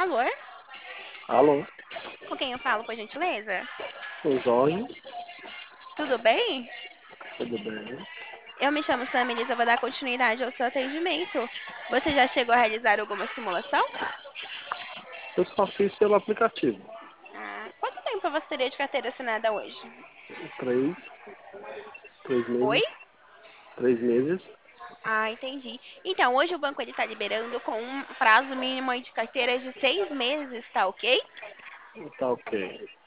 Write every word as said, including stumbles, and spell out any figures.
Alô? Alô, Com quem eu falo, por gentileza? o Jorge, Tudo bem? tudo bem? Eu me chamo Samir, eu vou dar continuidade ao seu atendimento. Você já chegou a realizar alguma simulação? Eu só fiz pelo aplicativo. Ah, quanto tempo você teria de carteira assinada hoje? Três, três Oi? meses, três meses, Ah, entendi. Então, hoje o banco ele está liberando com um prazo mínimo aí de carteira de seis meses, tá ok? tá ok.